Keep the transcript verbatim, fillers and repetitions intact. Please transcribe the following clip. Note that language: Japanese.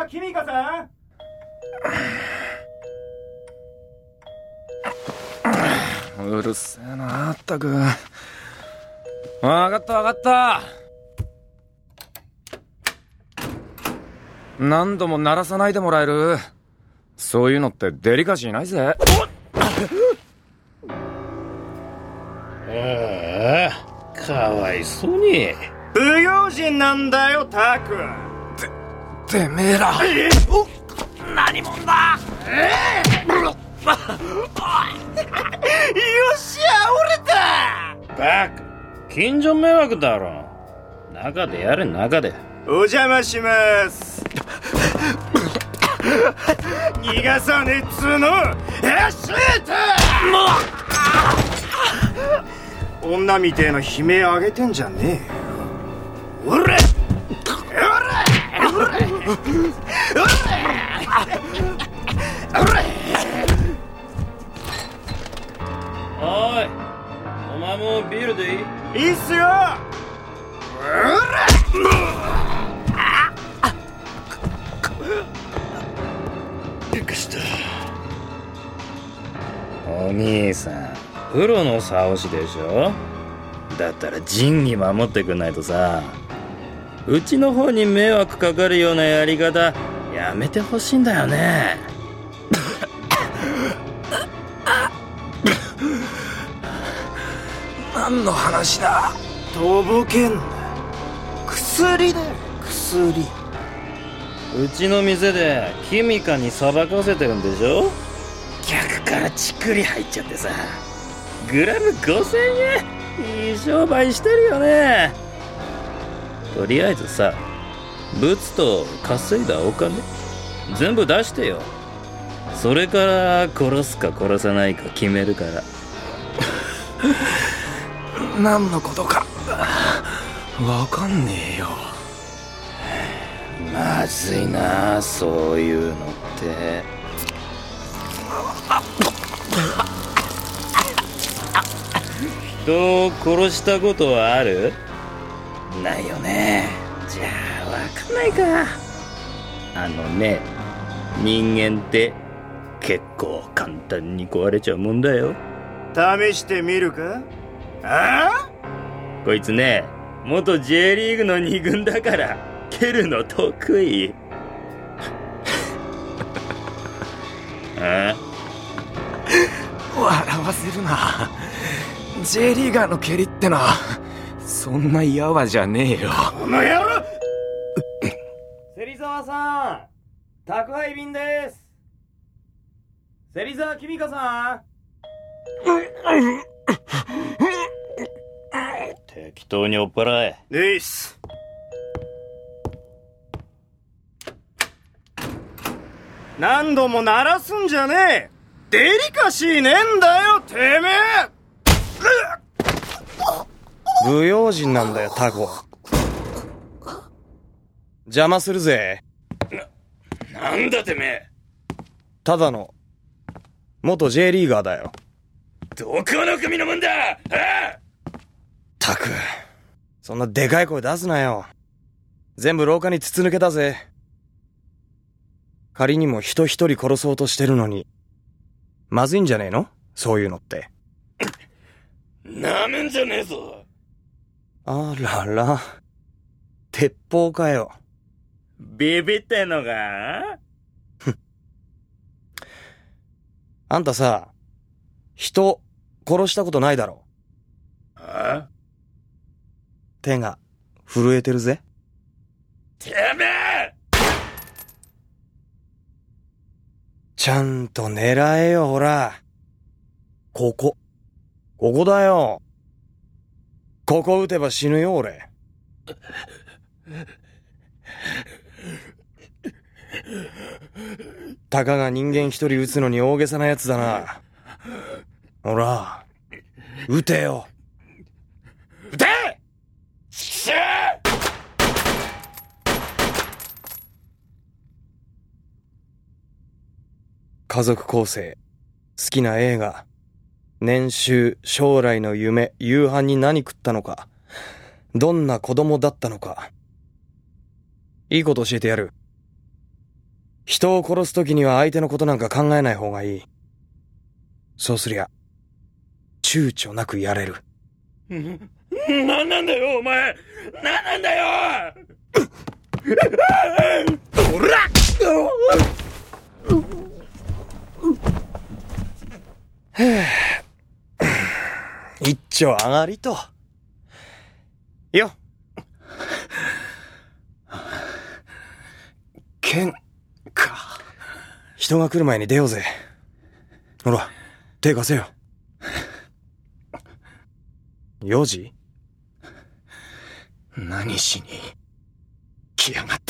沢君香さん。 うるせえな、あったく。わかったわかった。何度も鳴らさないでもらえる？そういうのってデリカシーないぜ。 ああ、かわいそうに。 不用心なんだよタク。 て、てめえら。 えお何者だ。えー、よっしゃ折れた。 バカ、近所迷惑だろ。中でやれ、中で。 お邪魔します。逃がさねえっつーの。やっしゃーもう女みてえな悲鳴上げてんじゃねえよ。おれおれおれおれおい、お前もビールでいい？ いいっすよ。 びっくりした。お兄さん、プロの竿師でしょ。だったら仁義守ってくんないとさ。うちの方に迷惑かかるようなやり方やめてほしいんだよね。 何の話だ。 とぼけんな。薬だよ、薬。 うちの店でキミカにさばかせてるんでしょ。客からチクリ入っちゃってさ、グラムごせんえん。いい商売してるよね。とりあえずさ、ブツと稼いだお金全部出してよ。それから殺すか殺さないか決めるから。 何のことかわかんねえよ。 まずいな、そういうのって。人を殺したことはある？ないよね。じゃあわかんないか。あのね、人間って結構簡単に壊れちゃうもんだよ。 試してみるか？ああ？ こいつね、元 J リーグのに軍だから蹴るの得意。ああ？ 笑わせるな。 J リーガーの蹴りってのはそんなやわじゃねえよ。 この野郎。 芹沢さん、宅配便です。芹沢君香さん。 適当に追っ払え。 でいっす。何度も鳴らすんじゃねえ。デリカシーねえんだよてめえ。 不用心なんだよタコ。邪魔するぜ。 な、なんだてめえ。 ただの元 J リーガーだよ。 どこの組のもんだ。ああ！ たく、そんなでかい声出すなよ。全部廊下に筒抜けだぜ。仮にも人一人殺そうとしてるのにまずいんじゃねえの？そういうのって。 なめんじゃねえぞ。 あらら、鉄砲かよ。 ビビってんのか？ あんたさ、人殺したことないだろ。 あ？ 手が震えてるぜ。 てめえ！ ちゃんと狙えよ、ほら。ここ。ここだよ。ここ撃てば死ぬよ、俺。たかが人間一人撃つのに大げさなやつだな。ほら、撃てよ。撃て！ しゃー！ 家族構成、好きな映画、年収、将来の夢、夕飯に何食ったのか、どんな子供だったのか。いいこと教えてやる。 人を殺すときには相手のことなんか考えない方がいい。そうすりゃ、躊躇なくやれる。 なんなんだよ、お前。なんなんだよ。 おら一丁上がりと。よ。 剣か。 人が来る前に出ようぜ。ほら、手貸せよ。よじ？ 何しに来やがった。